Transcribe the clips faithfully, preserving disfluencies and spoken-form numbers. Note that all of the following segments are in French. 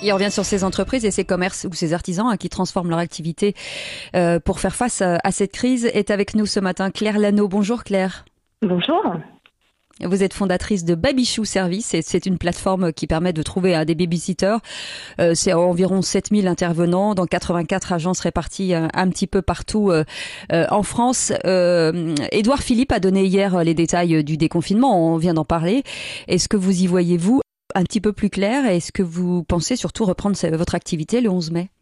Et on revient sur ces entreprises et ces commerces ou ces artisans hein, qui transforment leur activité euh, pour faire face à, à cette crise. Est avec nous ce matin Claire Lano. Bonjour Claire. Bonjour. Vous êtes fondatrice de Babychou Service et c'est une plateforme qui permet de trouver hein, des babysitters. Euh, c'est environ sept mille intervenants dans quatre-vingt-quatre agences réparties euh, un petit peu partout euh, euh, en France. Euh, Édouard Philippe a donné hier les détails du déconfinement, on vient d'en parler. Est-ce que vous y voyez, vous, un petit peu plus clair? Est-ce que vous pensez surtout reprendre votre activité le onze mai?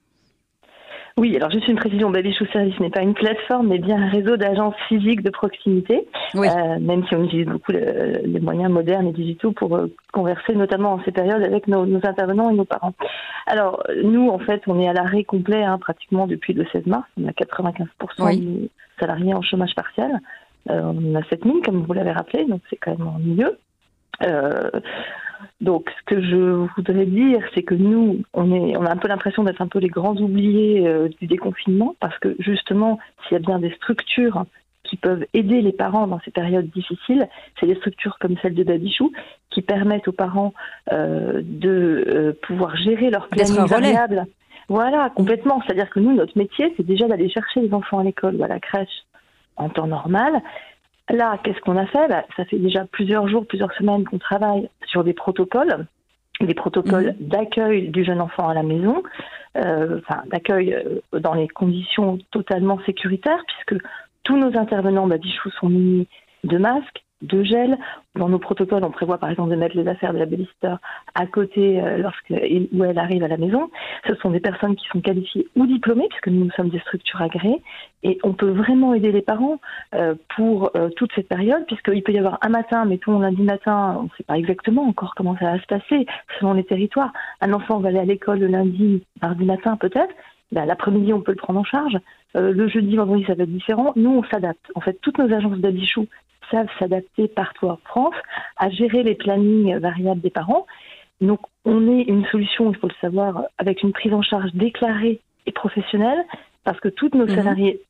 Oui, alors juste une précision, Babychou Service n'est pas une plateforme, mais bien un réseau d'agences physiques de proximité, oui. euh, même si on utilise beaucoup le, les moyens modernes et digitaux pour euh, converser, notamment en ces périodes, avec nos, nos intervenants et nos parents. Alors, nous, en fait, on est à l'arrêt complet hein, pratiquement depuis le seize mars. On a quatre-vingt-quinze pour cent oui. des salariés en chômage partiel. Euh, on en a sept mille, comme vous l'avez rappelé, donc c'est quand même ennuyeux. Euh, Donc, ce que je voudrais dire, c'est que nous, on, est, on a un peu l'impression d'être un peu les grands oubliés euh, du déconfinement, parce que justement, s'il y a bien des structures qui peuvent aider les parents dans ces périodes difficiles, c'est des structures comme celle de Babychou, qui permettent aux parents euh, de euh, pouvoir gérer leur planning variable. Voilà, complètement. C'est-à-dire que nous, notre métier, c'est déjà d'aller chercher les enfants à l'école ou à la crèche en temps normal. Là, qu'est-ce qu'on a fait? bah, Ça fait déjà plusieurs jours, plusieurs semaines qu'on travaille sur des protocoles, des protocoles mmh. d'accueil du jeune enfant à la maison, euh, enfin d'accueil euh, dans les conditions totalement sécuritaires, puisque tous nos intervenants Babychou sont munis de masques, de gel. Dans nos protocoles, on prévoit par exemple de mettre les affaires de la babysitter à côté euh, lorsqu'elle ou elle arrive à la maison. Ce sont des personnes qui sont qualifiées ou diplômées, puisque nous, nous sommes des structures agréées, et on peut vraiment aider les parents euh, pour euh, toute cette période, puisqu'il peut y avoir un matin, mettons lundi matin, on ne sait pas exactement encore comment ça va se passer selon les territoires. Un enfant va aller à l'école le lundi, mardi matin peut-être. Ben, l'après-midi, on peut le prendre en charge. Euh, le jeudi, vendredi, ça va être différent. Nous, on s'adapte. En fait, toutes nos agences Babychou savent s'adapter partout en France à gérer les plannings variables des parents. Donc, on est une solution, il faut le savoir, avec une prise en charge déclarée et professionnelle, parce que toutes nos mmh. salariés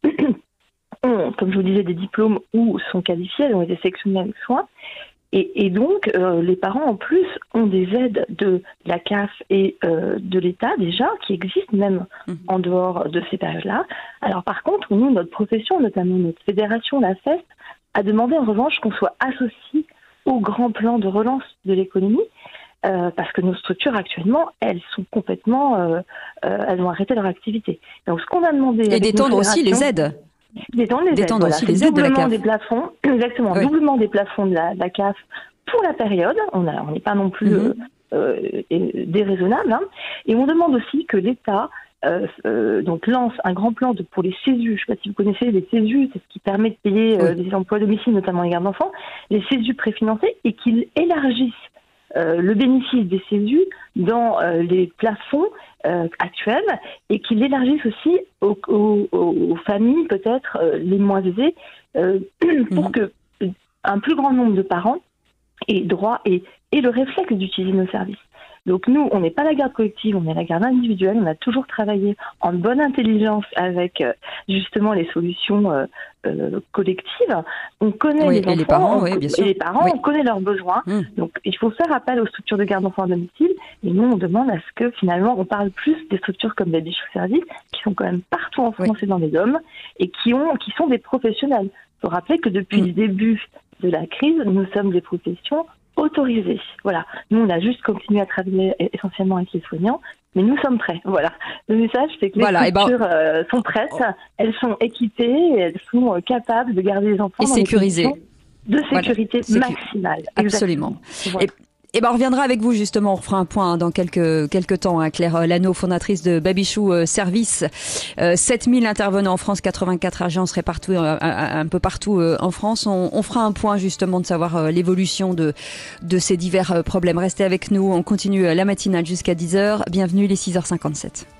ont, comme je vous disais, des diplômes ou sont qualifiés, elles ont été sélectionnés avec soin. Et, et donc, euh, les parents, en plus, ont des aides de la C A F et euh, de l'État, déjà, qui existent même mmh. en dehors de ces périodes-là. Alors, par contre, nous, notre profession, notamment notre fédération, la F E S, a demandé en revanche qu'on soit associé au grand plan de relance de l'économie, euh, parce que nos structures, actuellement, elles sont complètement... Euh, euh, elles ont arrêté leur activité. Donc, ce qu'on a demandé... Et d'étendre aussi les aides D'étendre les D'étendre aides, aussi voilà. les aides de la C A F. Des plafonds, exactement, oui. Doublement des plafonds de la, de la C A F pour la période. On a, on n'est pas non plus mm-hmm. euh, euh, déraisonnable. Hein. Et on demande aussi que l'État euh, euh, donc lance un grand plan de, pour les CESU. Je ne sais pas si vous connaissez les CESU, c'est ce qui permet de payer euh, oui. des emplois à domicile, notamment les gardes d'enfants, les CESU préfinancés, et qu'ils élargissent Euh, le bénéfice des CESU dans euh, les plafonds euh, actuels, et qu'ils l'élargissent aussi aux, aux, aux familles peut-être euh, les moins aisées, euh, pour mmh. que un plus grand nombre de parents aient droit et, et le réflexe d'utiliser nos services. Donc nous, on n'est pas la garde collective, on est la garde individuelle. On a toujours travaillé en bonne intelligence avec euh, justement les solutions euh, euh, collectives. On connaît oui, les et enfants, les parents, on, oui, bien sûr. et les parents, oui. on connaît leurs besoins. Mmh. Donc il faut faire appel aux structures de garde d'enfants à domicile. Et nous, on demande à ce que finalement, on parle plus des structures comme Babychou Service, qui sont quand même partout en France oui. et dans les D O M, et qui ont, qui sont des professionnels. Il faut rappeler que depuis mmh. le début de la crise, nous sommes des professions autorisés. Voilà. Nous, on a juste continué à travailler essentiellement avec les soignants, mais nous sommes prêts. Voilà. Le message, c'est que les voilà, structures ben... euh, sont prêtes, elles sont équipées, et elles sont euh, capables de garder les enfants et dans sécurisées. De sécurité voilà. maximale. Absolument. Voilà. Et... Eh ben, on reviendra avec vous justement. On fera un point hein, dans quelques quelques temps. Hein, Claire Lano, fondatrice de Babychou euh, Service. Euh, sept mille intervenants en France, quatre-vingt-quatre agences réparties euh, un, un peu partout euh, en France. On, on fera un point justement de savoir euh, l'évolution de de ces divers euh, problèmes. Restez avec nous. On continue la matinale jusqu'à dix heures. Bienvenue les six heures cinquante-sept.